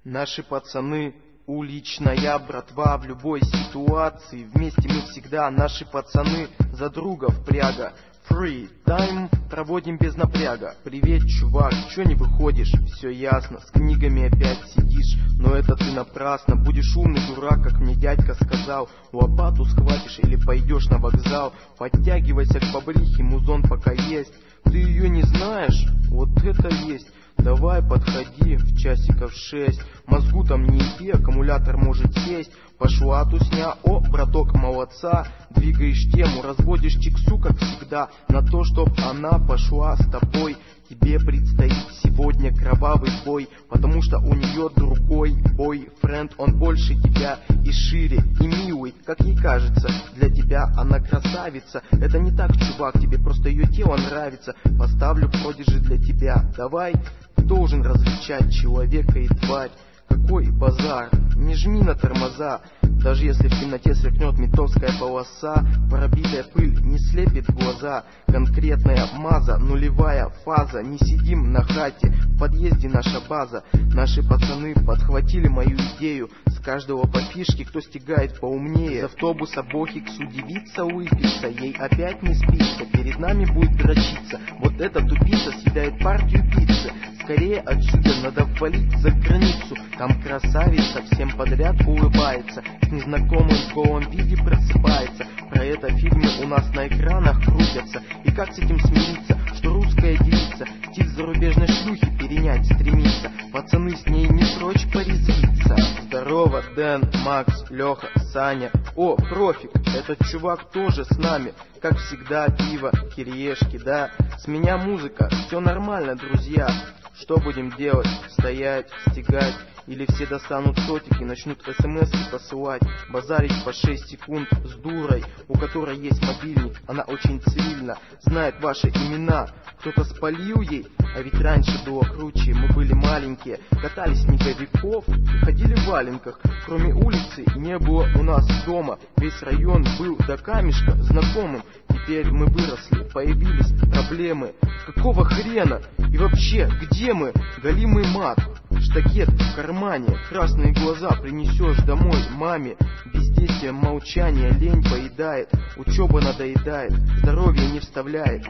Наши пацаны, уличная братва в любой ситуации. Вместе мы всегда, наши пацаны, за друга впряга. Free time проводим без напряга. Привет, чувак, чё не выходишь? Все ясно, с книгами опять сидишь. Но это ты напрасно, будешь умный дурак, как мне дядька сказал. Лопату схватишь или пойдешь на вокзал. Подтягивайся к бобрихе, музон пока есть. Ты ее не знаешь? Вот это есть. Давай подходи в часиков 6. Мозгу там не иди, аккумулятор может сесть. Пошла тусня, о, браток, молодца. Двигаешь тему, разводишь чиксу, как всегда. На то, чтоб она пошла с тобой. Тебе предстоит сегодня кровавый бой, потому что у нее другой бойфренд. Он больше тебя и шире, и милый, как ей кажется. Для тебя она красавица. Это не так, чувак, тебе просто ее тело нравится. Поставлю продажи для тебя. Давай, ты должен различать человека и тварь. Какой базар, не жми на тормоза. Даже если в темноте сверкнет ментовская полоса, пробитая пыль не слепит глаза. Конкретная маза, нулевая фаза. Не сидим на хате, в подъезде наша база. Наши пацаны подхватили мою идею. С каждого по фишке, кто стигает поумнее. Из автобуса бохиксу девица улыбится, ей опять не спится. Перед нами будет дрочиться. Вот эта тупица съедает партию пиццы. Скорее отсюда надо валить за границу. Там красавица всем подряд улыбается. С незнакомым в голом виде просыпается. Про это фильмы у нас на экранах крутятся. И как с этим смириться, что русская девица стиль зарубежной шлюхи перенять стремится. Пацаны с ней не прочь порезвиться. Здорово, Дэн, Макс, Леха, Саня. О, профик, этот чувак тоже с нами. Как всегда, пиво, кириешки, да. С меня музыка, все нормально, друзья. Что будем делать? Стоять, стегать? Или все достанут сотики, начнут смс-ки посылать, базарить по 6 секунд с дурой, у которой есть мобильник, она очень цивильна, знает ваши имена. Кто-то спалил ей, а ведь раньше было круче. Мы были маленькие, катались снеговиков и ходили в валенках. Кроме улицы не было у нас дома. Весь район был до камешка знакомым. Теперь мы выросли, появились проблемы. Какого хрена? И вообще, где мы? Голимый мат, штакет в кармане, красные глаза принесешь домой маме. Бездействие, молчание, лень поедает, учеба надоедает, здоровье не вставляет.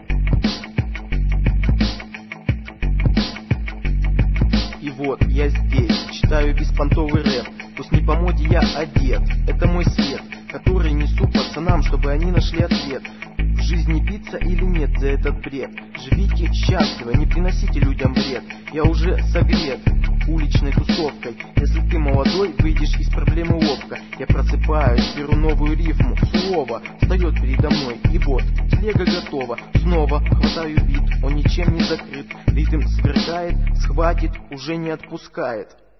И вот я здесь, читаю беспонтовый рэп. Пусть не по моде я одет, это мой свет, который несу пацанам, чтобы они нашли ответ. В жизни пицца или нет за этот бред? Живите счастливо, не приносите людям вред. Я уже согрет уличной тусовкой. Если ты молодой, выйдешь из проблемы ловко. Я просыпаюсь, беру новую рифму, слово встает передо мной. И вот, телега готова, снова хватаю бит. Он ничем не закрыт, ритм сверкает, схватит, уже не отпускает.